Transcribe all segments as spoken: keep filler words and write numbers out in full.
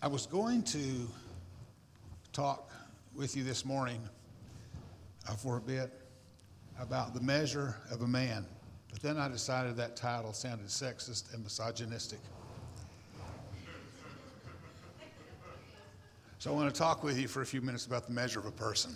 I was going to talk with you this morning uh, for a bit about the measure of a man, but then I decided that title sounded sexist and misogynistic. So I want to talk with you for a few minutes about the measure of a person.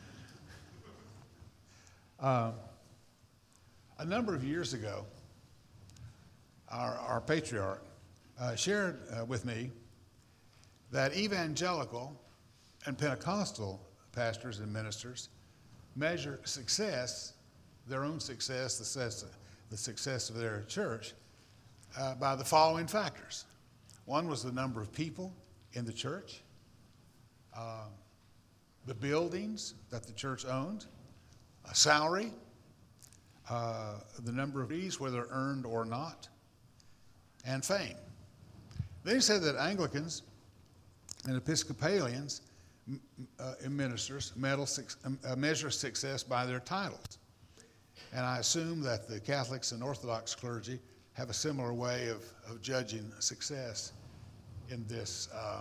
Uh, a number of years ago, our, our patriarch uh, shared uh, with me that evangelical and Pentecostal pastors and ministers measure success, their own success, the success, the success of their church, uh, by the following factors. One was the number of people in the church, uh, the buildings that the church owned, a salary, uh, the number of fees, whether earned or not, and fame. They said that Anglicans and Episcopalians uh, ministers uh, measure success by their titles. And I assume that the Catholics and Orthodox clergy have a similar way of, of judging success in this, uh,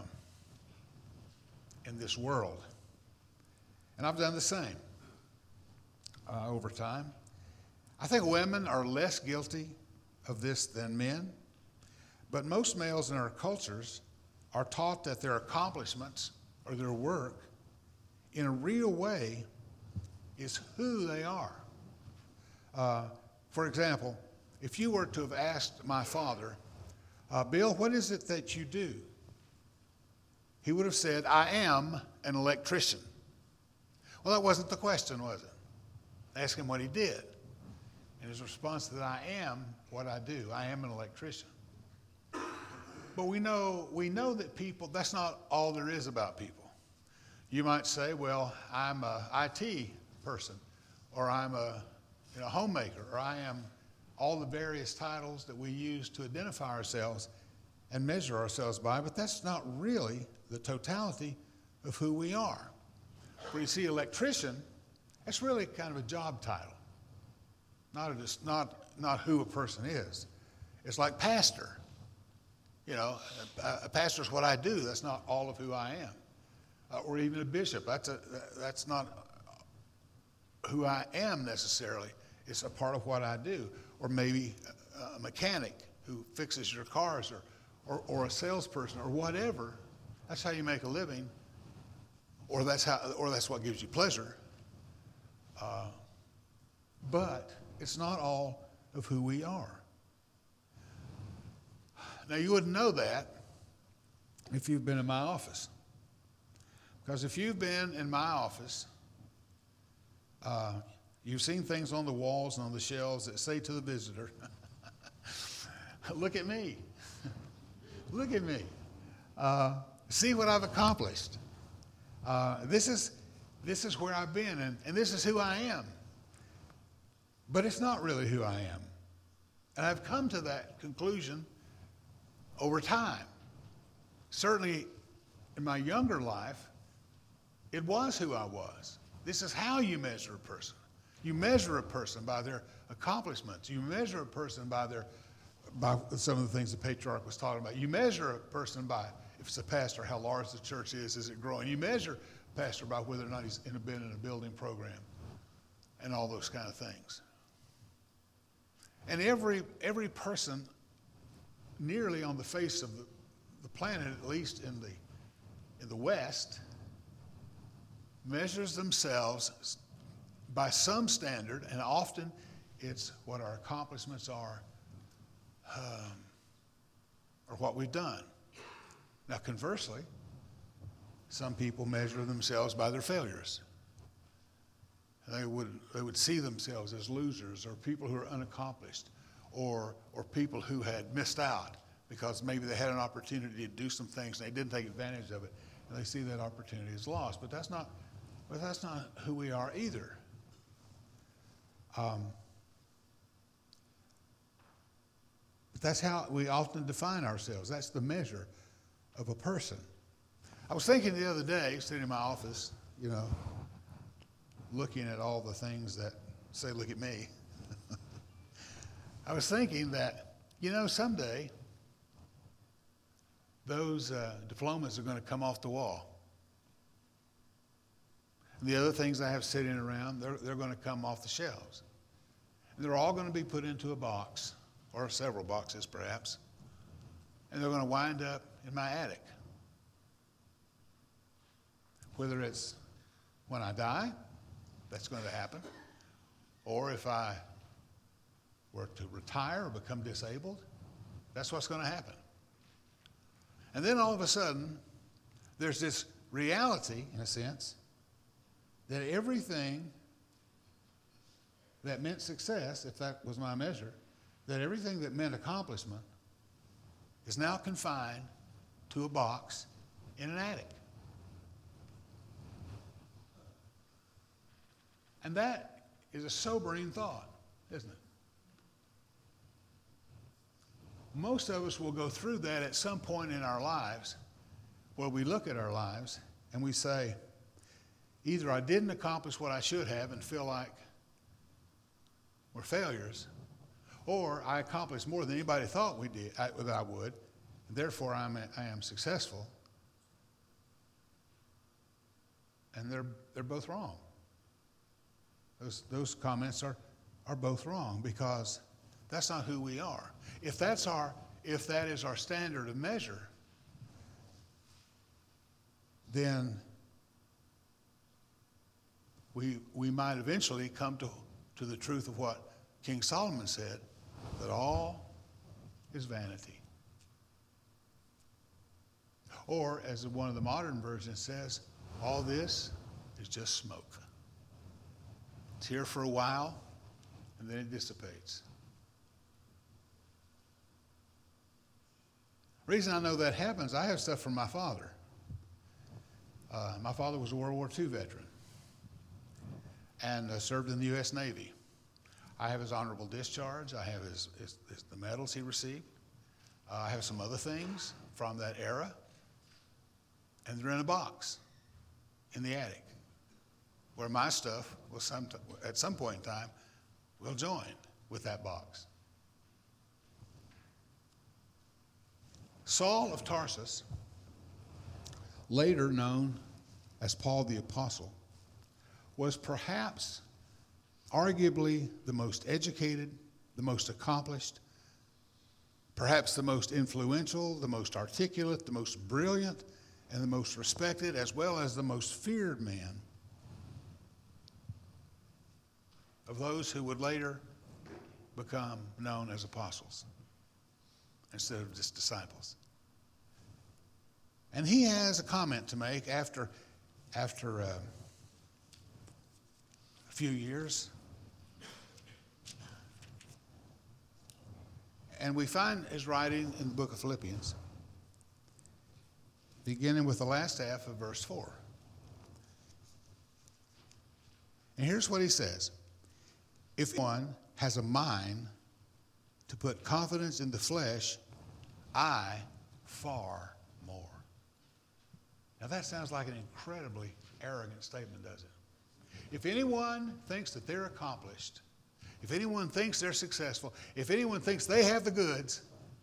in this world. And I've done the same uh, over time. I think women are less guilty of this than men, but most males in our cultures are taught that their accomplishments or their work in a real way is who they are. Uh, for example, if you were to have asked my father, uh, Bill, what is it that you do? He would have said, I am an electrician. Well, that wasn't the question, was it? Ask him what he did. And his response to that, I am what I do. I am an electrician. But we know we know that people, that's not all there is about people. You might say, well, I'm a I T person, or I'm a you know, homemaker, or I am all the various titles that we use to identify ourselves and measure ourselves by, but that's not really the totality of who we are. Where you see electrician, that's really kind of a job title, not, a, not, not who a person is. It's like pastor. You know, a, a pastor's what I do. That's not all of who I am. Uh, or even a bishop. That's a, that's not who I am necessarily. It's a part of what I do. Or maybe a mechanic who fixes your cars, or, or, or a salesperson, or whatever. That's how you make a living. Or that's how, or that's what gives you pleasure. Uh, but it's not all of who we are. Now, you wouldn't know that if you've been in my office. Because if you've been in my office, uh, you've seen things on the walls and on the shelves that say to the visitor, look at me. Look at me. Uh, see what I've accomplished. Uh, this is, this is where I've been, and, and this is who I am. But it's not really who I am. And I've come to that conclusion over time. Certainly in my younger life, it was who I was. This is how you measure a person. You measure a person by their accomplishments. You measure a person by their, by some of the things the patriarch was talking about. You measure a person by, if it's a pastor, how large the church is, is it growing? You measure a pastor by whether or not he's in a, been in a building program and all those kind of things. And every every person nearly on the face of the, the planet, at least in the in the West, measures themselves by some standard, and often it's what our accomplishments are, um, or what we've done. Now, conversely, some people measure themselves by their failures. They would they would see themselves as losers, or people who are unaccomplished, or or people who had missed out because maybe they had an opportunity to do some things and they didn't take advantage of it, and they see that opportunity as lost. But that's not, but that's not who we are either. Um, but that's how we often define ourselves. That's the measure of a person. I was thinking the other day, sitting in my office, you know, looking at all the things that say, look at me. I was thinking that, you know, someday those uh, diplomas are going to come off the wall. And the other things I have sitting around, they're, they're going to come off the shelves. And they're all going to be put into a box, or several boxes perhaps, and they're going to wind up in my attic. Whether it's when I die, that's going to happen, or if I were to retire or become disabled, that's what's going to happen. And then all of a sudden, there's this reality, in a sense, that everything that meant success, if that was my measure, that everything that meant accomplishment is now confined to a box in an attic. And that is a sobering thought, isn't it? Most of us will go through that at some point in our lives where we look at our lives and we say, either I didn't accomplish what I should have and feel like we're failures, or I accomplished more than anybody thought we did, I, that I would, and therefore I'm a, I am successful. And they're, they're both wrong. Those, those comments are, are both wrong, because that's not who we are. If that's our, if that is our standard of measure, then we, we might eventually come to, to the truth of what King Solomon said, that all is vanity. Or, as one of the modern versions says, all this is just smoke. It's here for a while, and then it dissipates. The reason I know that happens, I have stuff from my father. Uh, my father was a World War Two veteran and uh, served in the U S Navy. I have his honorable discharge. I have his, his, his the medals he received. Uh, I have some other things from that era, and they're in a box in the attic, where my stuff will some t- at some point in time will join with that box. Saul of Tarsus, later known as Paul the Apostle, was perhaps arguably the most educated, the most accomplished, perhaps the most influential, the most articulate, the most brilliant, and the most respected, as well as the most feared man of those who would later become known as apostles instead of just disciples. And he has a comment to make after, after uh, a few years. And we find his writing in the book of Philippians, beginning with the last half of verse four. And here's what he says. If one has a mind to put confidence in the flesh, I far more. Now that sounds like an incredibly arrogant statement, doesn't it? If anyone thinks that they're accomplished, if anyone thinks they're successful, if anyone thinks they have the goods,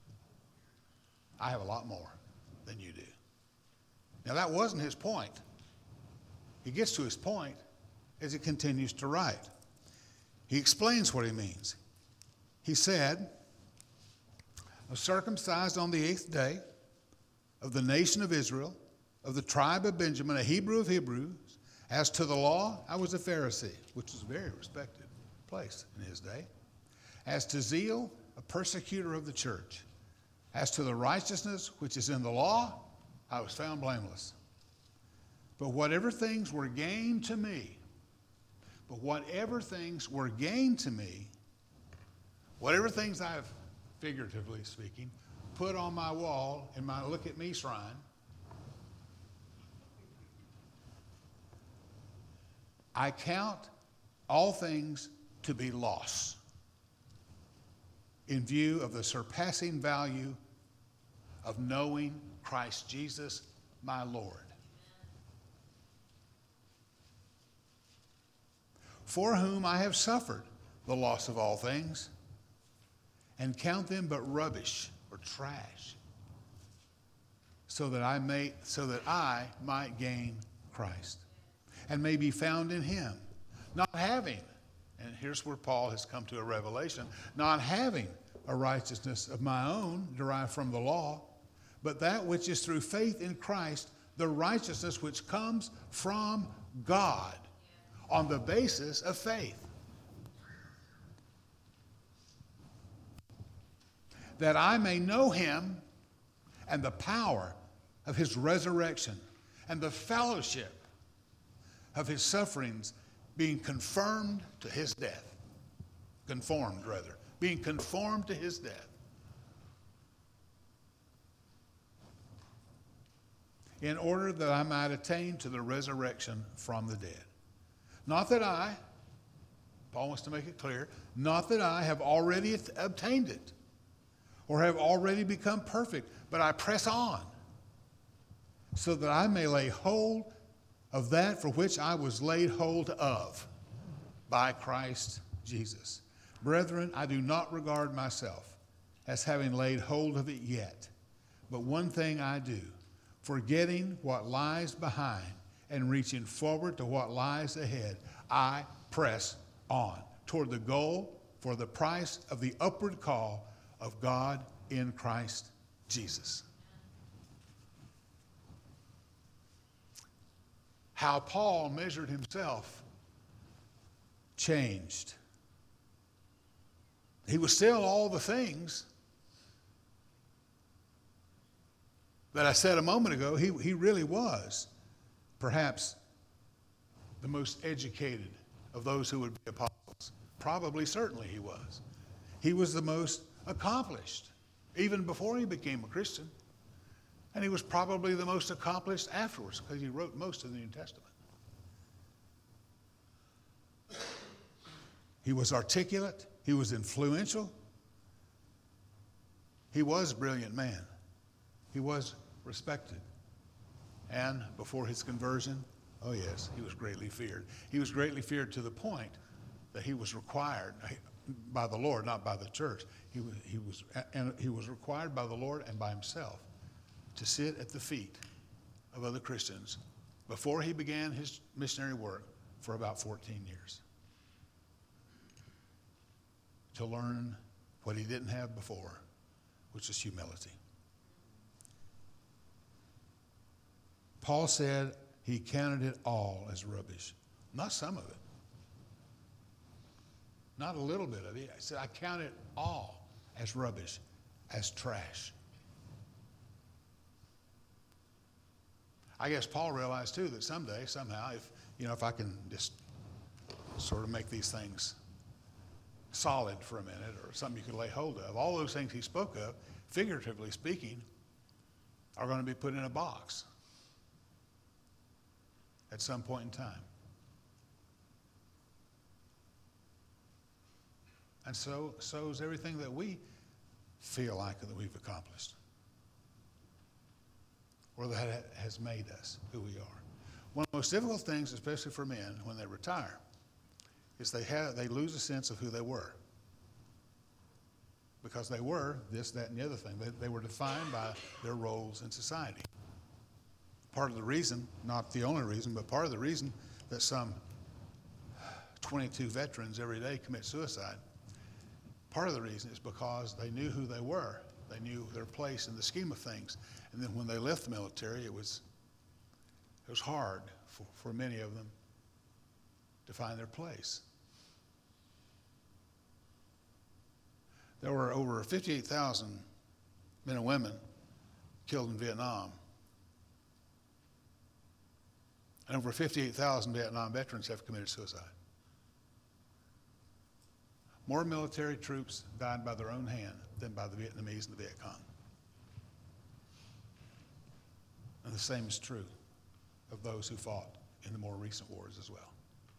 I have a lot more than you do. Now that wasn't his point. He gets to his point as he continues to write. He explains what he means. He said, circumcised on the eighth day of the nation of Israel, of the tribe of Benjamin, a Hebrew of Hebrews. As to the law, I was a Pharisee, which was a very respected place in his day. As to zeal, a persecutor of the church. As to the righteousness which is in the law, I was found blameless. But whatever things were gained to me, but whatever things were gained to me, whatever things I've, figuratively speaking, put on my wall in my look at me shrine, I count all things to be loss in view of the surpassing value of knowing Christ Jesus, my Lord. For whom I have suffered the loss of all things, and count them but rubbish or trash, so that I may so that I might gain Christ and may be found in him, not having, and here's where Paul has come to a revelation, not having a righteousness of my own derived from the law, but that which is through faith in Christ, the righteousness which comes from God on the basis of faith. That I may know him and the power of his resurrection and the fellowship of his sufferings, being confirmed to his death. Conformed, rather. Being conformed to his death. In order that I might attain to the resurrection from the dead. Not that I, Paul wants to make it clear, not that I have already obtained it or have already become perfect, but I press on so that I may lay hold of that for which I was laid hold of by Christ Jesus. Brethren, I do not regard myself as having laid hold of it yet, but one thing I do, forgetting what lies behind and reaching forward to what lies ahead, I press on toward the goal for the price of the upward call of God in Christ Jesus. How Paul measured himself changed. He was still all the things that I said a moment ago. He, he really was perhaps the most educated of those who would be apostles. Probably, certainly he was. He was the most accomplished, even before he became a Christian. And he was probably the most accomplished afterwards because he wrote most of the New Testament. He was articulate. He was influential. He was a brilliant man. He was respected. And before his conversion, oh yes, he was greatly feared. He was greatly feared to the point that he was required by the Lord, not by the church. He was, he was, and he was required by the Lord and by himself to sit at the feet of other Christians before he began his missionary work for about fourteen years. To learn what he didn't have before, which was humility. Paul said he counted it all as rubbish. Not some of it. Not a little bit of it. He said, I count it all as rubbish, as trash. I guess Paul realized too that someday, somehow, if you know, if I can just sort of make these things solid for a minute, or something you can lay hold of, all those things he spoke of, figuratively speaking, are going to be put in a box at some point in time. And so, so is everything that we feel like that we've accomplished, or that has made us who we are. One of the most difficult things, especially for men, when they retire, is they have they lose a sense of who they were. Because they were this, that, and the other thing. They, they were defined by their roles in society. Part of the reason, not the only reason, but part of the reason that some twenty-two veterans every day commit suicide, part of the reason is because they knew who they were. They knew their place in the scheme of things. And then when they left the military, it was it was hard for, for many of them to find their place. There were over fifty-eight thousand men and women killed in Vietnam. And over fifty-eight thousand Vietnam veterans have committed suicide. More military troops died by their own hand than by the Vietnamese and the Viet Cong. And the same is true of those who fought in the more recent wars as well.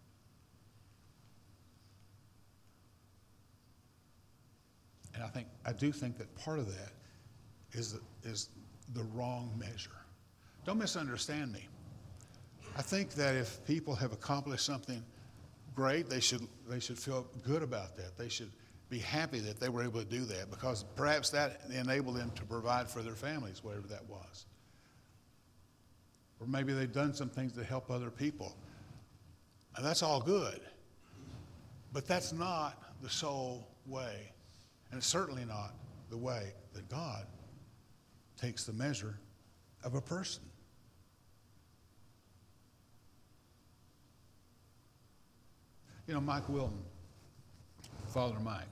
And I think I do think that part of that is the, is the wrong measure. Don't misunderstand me. I think that if people have accomplished something great, they should they should feel good about that. They should be happy that they were able to do that, because perhaps that enabled them to provide for their families, whatever that was. or maybe they've done some things to help other people. And that's all good. But that's not the sole way, and it's certainly not the way that God takes the measure of a person. You know, Mike Wilton, Father Mike,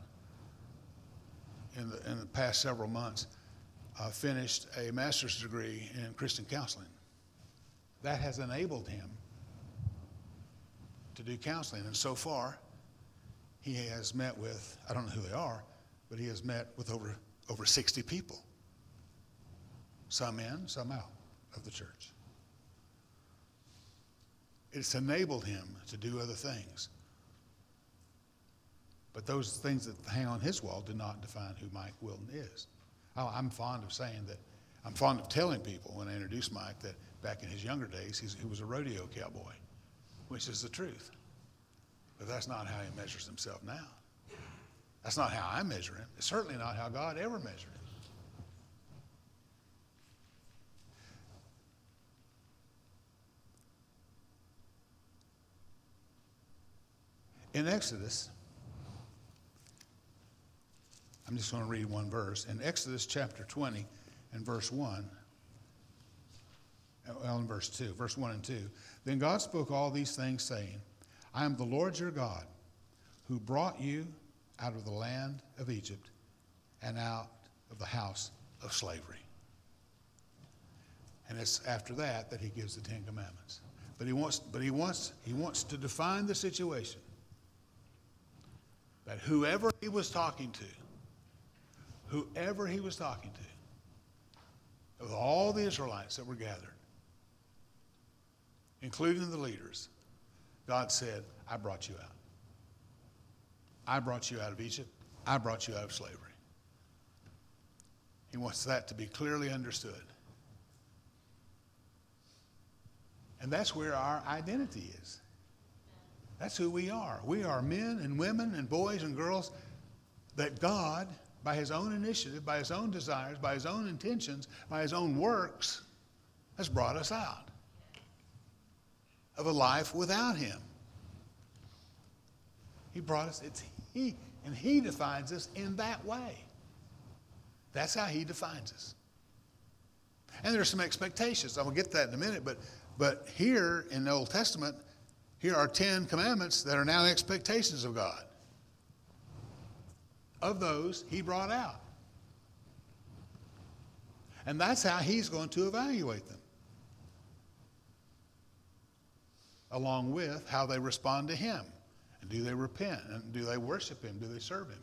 in the, in the past several months, uh, finished a master's degree in Christian counseling. That has enabled him to do counseling. And so far, he has met with, I don't know who they are, but he has met with over, over sixty people. Some in, some out of the church. It's enabled him to do other things. But those things that hang on his wall do not define who Mike Wilton is. I'm fond of saying that, I'm fond of telling people when I introduce Mike that back in his younger days, he's, he was a rodeo cowboy, which is the truth. But that's not how he measures himself now. That's not how I measure him. It's certainly not how God ever measured him. In Exodus, I'm just going to read one verse. In Exodus chapter twenty and verse one, well, in verse two, verse one and two, then God spoke all these things, saying, I am the Lord your God, who brought you out of the land of Egypt and out of the house of slavery. And it's after that that he gives the Ten Commandments. But he wants, but he wants, he wants to define the situation that whoever he was talking to, whoever he was talking to, of all the Israelites that were gathered, including the leaders, God said, I brought you out. I brought you out of Egypt. I brought you out of slavery. He wants that to be clearly understood. And that's where our identity is. That's who we are. We are men and women and boys and girls that God, by his own initiative, by his own desires, by his own intentions, by his own works, has brought us out of a life without him. He brought us, it's he, and he defines us in that way. That's how he defines us. And there are some expectations. I will get to that in a minute, but, but here in the Old Testament, here are ten commandments that are now expectations of God. Of those, he brought out. And that's how he's going to evaluate them. Along with how they respond to him. And do they repent? And do they worship him? Do they serve him?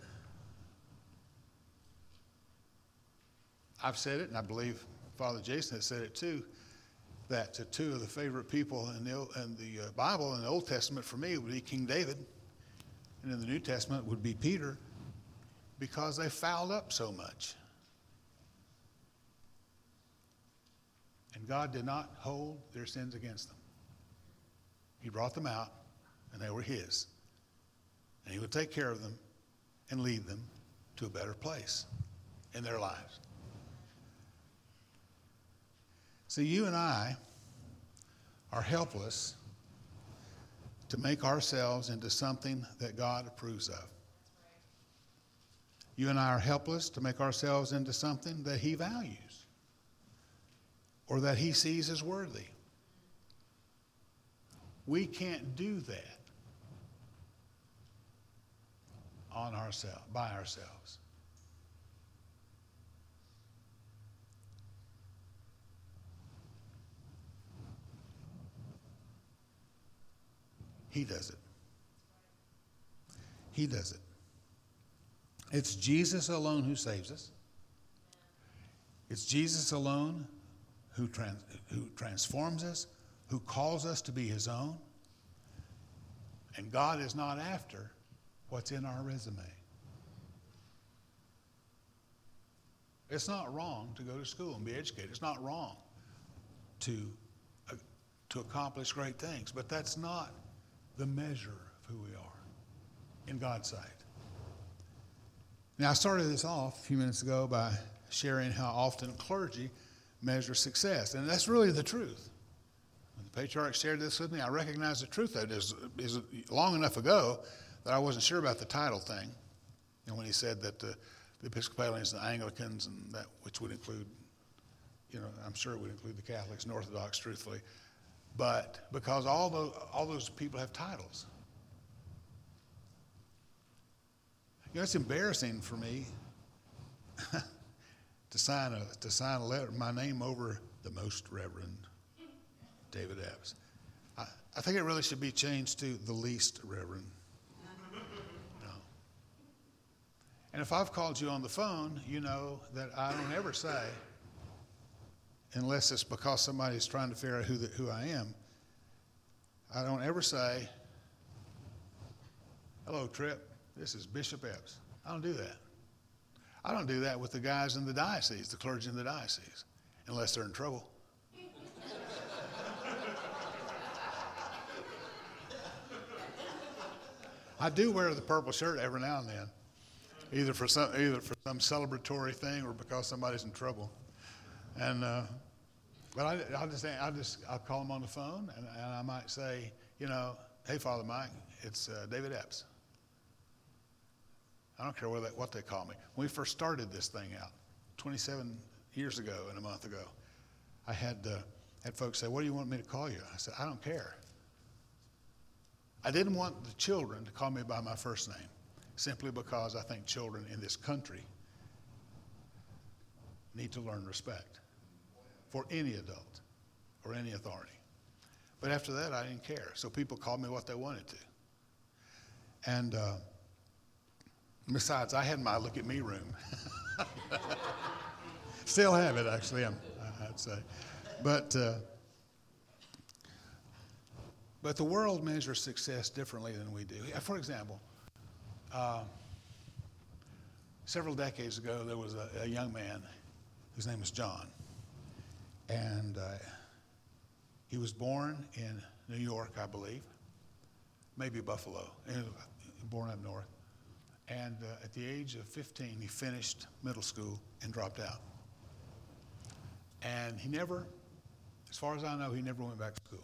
I've said it, and I believe Father Jason has said it too, that to two of the favorite people in the, in the uh, Bible, in the Old Testament for me, would be King David, and in the New Testament would be Peter, because they fouled up so much. And God did not hold their sins against them. He brought them out, and they were his. And he would take care of them and lead them to a better place in their lives. See, you and I are helpless to make ourselves into something that God approves of. You and I are helpless to make ourselves into something that he values or that he sees as worthy. We can't do that on ourselves, by ourselves. He does it. He does it. It's Jesus alone who saves us. It's Jesus alone who, trans, who transforms us, who calls us to be his own. And God is not after what's in our resume. It's not wrong to go to school and be educated. It's not wrong to, uh, to accomplish great things. But that's not the measure of who we are in God's sight. Now, I started this off a few minutes ago by sharing how often clergy measure success. And that's really the truth. patriarch shared this with me. I recognize the truth of it is, is long enough ago that I wasn't sure about the title thing. And when he said that the, the Episcopalians, the Anglicans, and that, which would include, you know, I'm sure it would include the Catholics and Orthodox, truthfully, but because all those, all those people have titles. You know, it's embarrassing for me to sign a to sign a letter, my name over the Most Reverend David Epps. I, I think it really should be changed to the Least Reverend. No. And if I've called you on the phone, you know that I don't ever say, unless it's because somebody's trying to figure out who the, who I am, I don't ever say, "Hello, Tripp, this is Bishop Epps." I don't do that. I don't do that with the guys in the diocese, the clergy in the diocese, unless they're in trouble. I do wear the purple shirt every now and then, either for some either for some celebratory thing or because somebody's in trouble. And uh, but I, I'll just I just I'll call them on the phone and, and I might say, you know, "Hey, Father Mike, it's uh, David Epps." I don't care what they, what they call me. When we first started this thing out, twenty-seven years ago and a month ago, I had uh, had folks say, "What do you want me to call you?" I said, "I don't care." I didn't want the children to call me by my first name, simply because I think children in this country need to learn respect for any adult or any authority. But after that, I didn't care. So people called me what they wanted to. And uh, besides, I had my look at me room. Still have it, actually, I'm, I'd say. But uh, but the world measures success differently than we do. For example, uh, several decades ago, there was a, a young man whose name was John. And uh, he was born in New York, I believe, maybe Buffalo, born up north. And uh, at the age of fifteen, he finished middle school and dropped out. And he never, as far as I know, he never went back to school.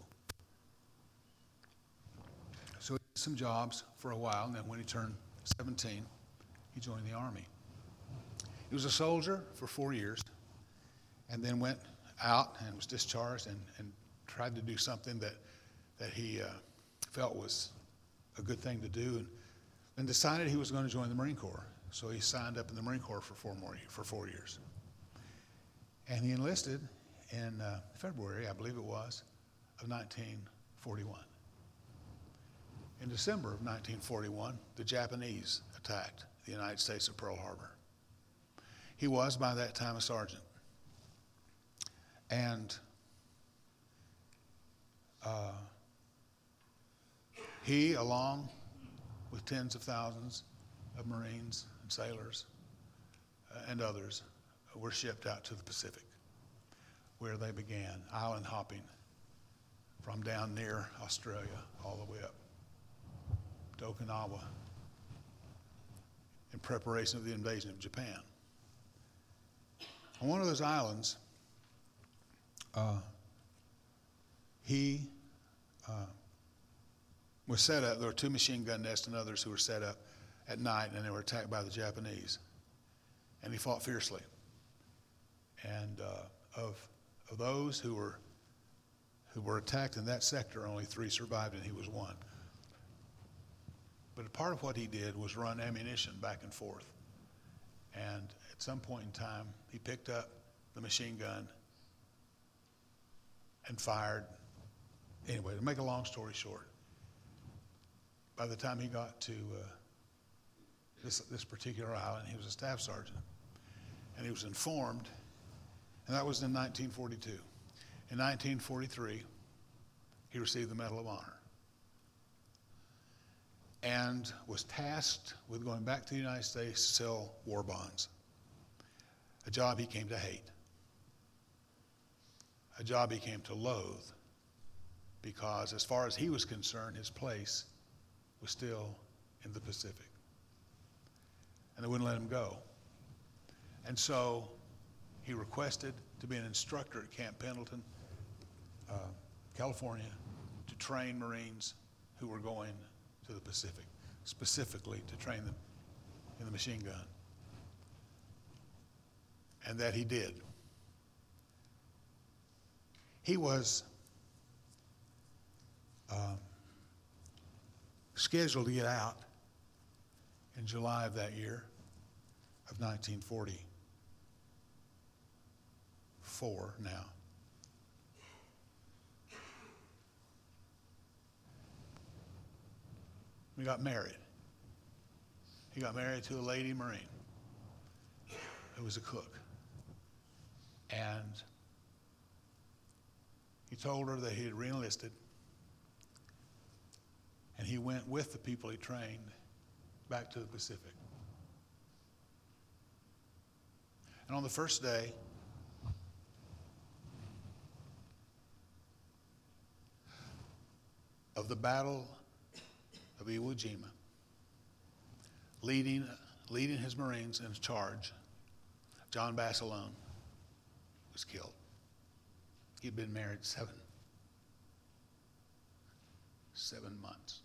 So he did some jobs for a while, and then when he turned seventeen, he joined the Army. He was a soldier for four years, and then went out and was discharged and, and tried to do something that, that he uh, felt was a good thing to do, and, and decided he was going to join the Marine Corps. So he signed up in the Marine Corps for four more for four years. And he enlisted in uh, February, I believe it was, of nineteen forty-one. In December of nineteen forty-one, the Japanese attacked the United States at Pearl Harbor. He was, by that time, a sergeant. And uh, he, along with tens of thousands of Marines and sailors uh, and others, were shipped out to the Pacific, where they began island hopping from down near Australia all the way up to Okinawa in preparation of the invasion of Japan. On one of those islands, uh, he uh, was set up. There were two machine gun nests and others who were set up at night, and they were attacked by the Japanese. And he fought fiercely. And uh, of, of those who were who were attacked in that sector, only three survived, and he was one. But a part of what he did was run ammunition back and forth. And at some point in time, he picked up the machine gun and fired. Anyway, to make a long story short, by the time he got to uh, this, this particular island, he was a staff sergeant. And he was informed, and that was in nineteen forty-two. In nineteen forty-three, he received the Medal of Honor and was tasked with going back to the United States to sell war bonds, a job he came to hate, a job he came to loathe, because as far as he was concerned, his place was still in the Pacific. And they wouldn't let him go. And so he requested to be an instructor at Camp Pendleton uh, California, to train Marines who were going to the Pacific, specifically to train them in the machine gun. And that he did. He was um, scheduled to get out in July of that year of nineteen forty-four now. We got married. He got married to a lady Marine who was a cook. And he told her that he had reenlisted, and he went with the people he trained back to the Pacific. And on the first day, of the Battle of Iwo Jima, leading, leading his Marines in charge, John Basilone was killed. He'd been married seven, seven months.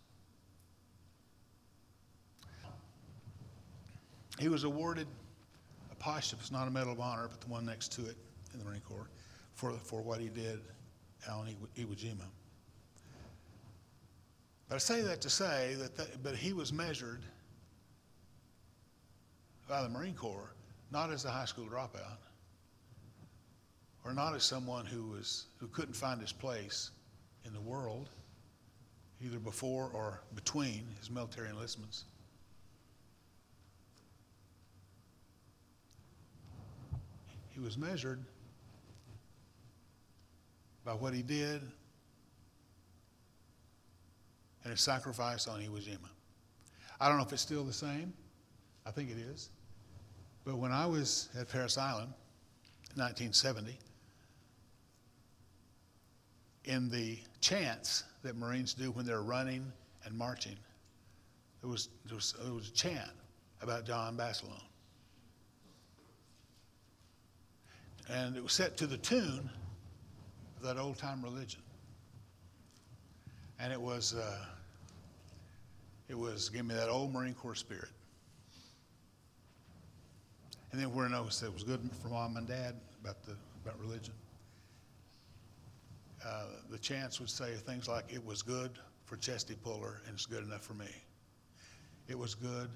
He was awarded a posthumous, not a Medal of Honor, but the one next to it in the Marine Corps, for, for what he did out in Iwo Jima. But I say that to say that, that but he was measured by the Marine Corps not as a high school dropout, or not as someone who was who couldn't find his place in the world, either before or between his military enlistments. He was measured by what he did and his sacrifice on Iwo Jima. I don't know if it's still the same. I think it is. But when I was at Parris Island in nineteen seventy, in the chants that Marines do when they're running and marching, there was, there was, there was a chant about John Basilone. And it was set to the tune of that old-time religion. And it was, uh, it was, give me that old Marine Corps spirit. And then where I noticed that it was good for mom and dad about the about religion. Uh, the chants would say things like, it was good for Chesty Puller and it's good enough for me. It was good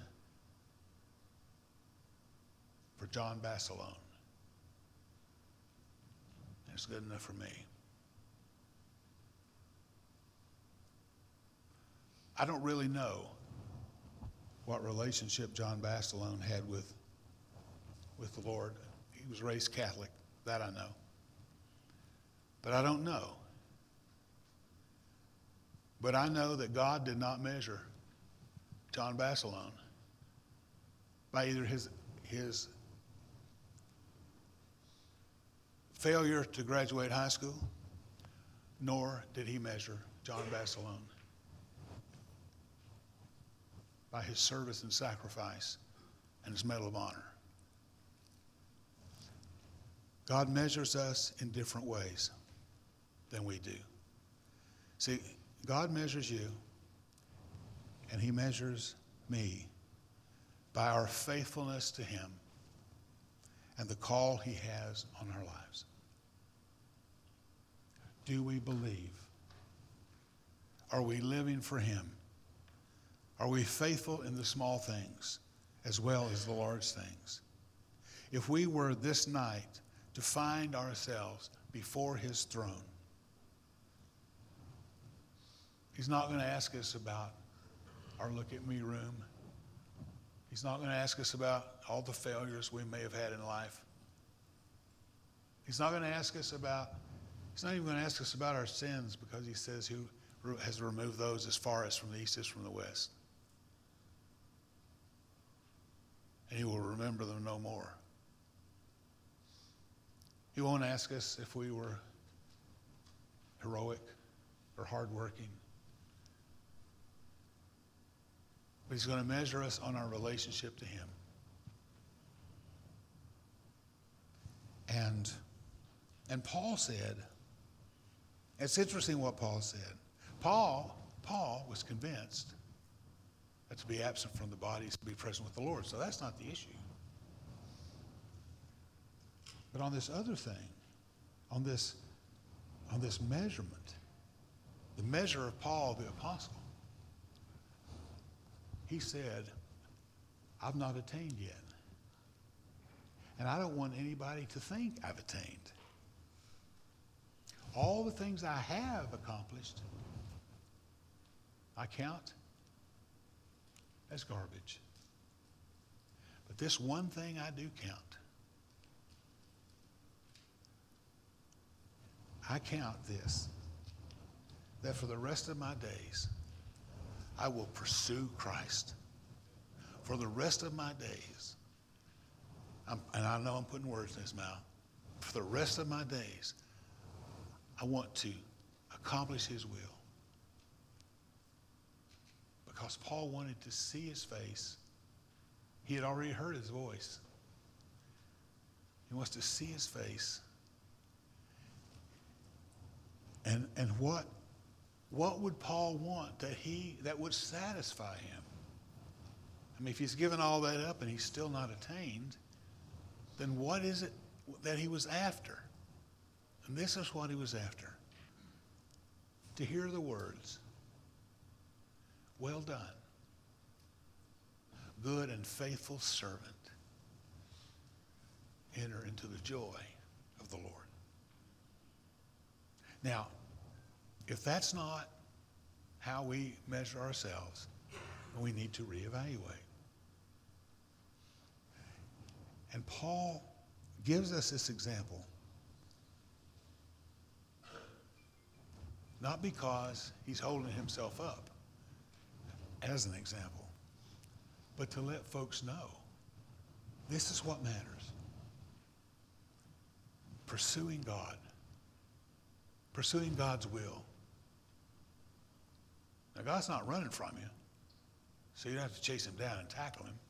for John Basilone and it's good enough for me. I don't really know what relationship John Basilone had with, with the Lord. He was raised Catholic, that I know. But I don't know. But I know that God did not measure John Basilone by either his, his failure to graduate high school, nor did he measure John Basilone by his service and sacrifice and his Medal of Honor. God measures us in different ways than we do. See, God measures you and he measures me by our faithfulness to him and the call he has on our lives. Do we believe? Are we living for him? Are we faithful in the small things as well as the large things? If we were this night to find ourselves before his throne, he's not going to ask us about our look at me room. He's not going to ask us about all the failures we may have had in life. He's not going to ask us about, he's not even going to ask us about our sins, because he says who has removed those as far as from the east is from the west. And he will remember them no more. He won't ask us if we were heroic or hardworking. But he's going to measure us on our relationship to him. And, and Paul said It's interesting what Paul said. Paul, Paul was convinced that to be absent from the body is to be present with the Lord. So that's not the issue. But on this other thing, on this, on this measurement, the measure of Paul the apostle, he said, I've not attained yet. And I don't want anybody to think I've attained. All the things I have accomplished, I count as garbage. But this one thing I do count. I count this, that for the rest of my days, I will pursue Christ. For the rest of my days, I'm, and I know I'm putting words in his mouth, for the rest of my days, I want to accomplish his will. Because Paul wanted to see his face. He had already heard his voice. He wants to see his face. And, and what, what would Paul want that he that would satisfy him? I mean, if he's given all that up and he's still not attained, then what is it that he was after? And this is what he was after. To hear the words, well done, good and faithful servant. Enter into the joy of the Lord. Now, if that's not how we measure ourselves, we need to reevaluate. And Paul gives us this example, not because he's holding himself up as an example, but to let folks know this is what matters. Pursuing God. Pursuing God's will. Now, God's not running from you, so you don't have to chase him down and tackle him.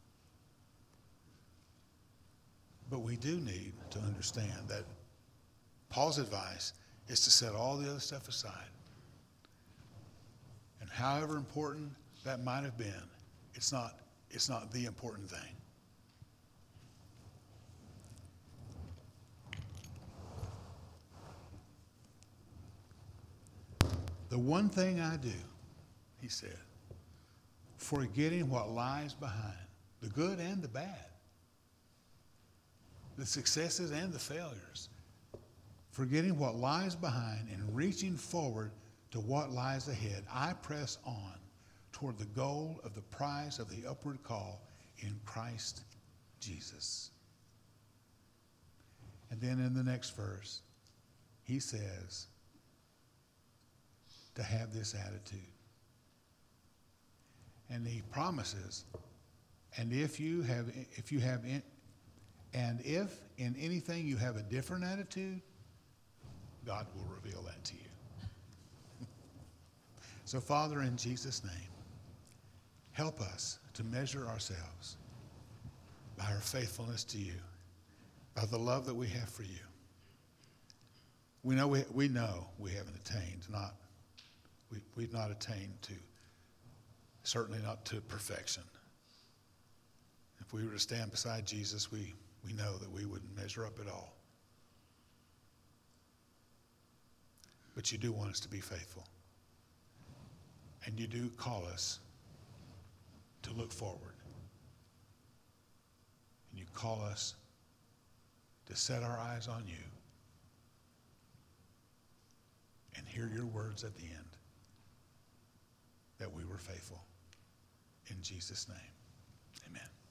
But we do need to understand that Paul's advice is to set all the other stuff aside. And however important that might have been, it's not, it's not the important thing. The one thing I do, he said, forgetting what lies behind, the good and the bad, the successes and the failures, forgetting what lies behind and reaching forward to what lies ahead, I press on toward the goal of the prize of the upward call in Christ Jesus. And then in the next verse, he says, to have this attitude. And he promises, and if you have, if you have, in, and if in anything you have a different attitude, God will reveal that to you. So, Father, in Jesus' name, help us to measure ourselves by our faithfulness to you, by the love that we have for you. We know we, we know we haven't attained, not we, we've not attained to, certainly not to perfection. If we were to stand beside Jesus, we, we know that we wouldn't measure up at all. But you do want us to be faithful. And you do call us to look forward. And you call us to set our eyes on you and hear your words at the end, that we were faithful. In Jesus' name, amen.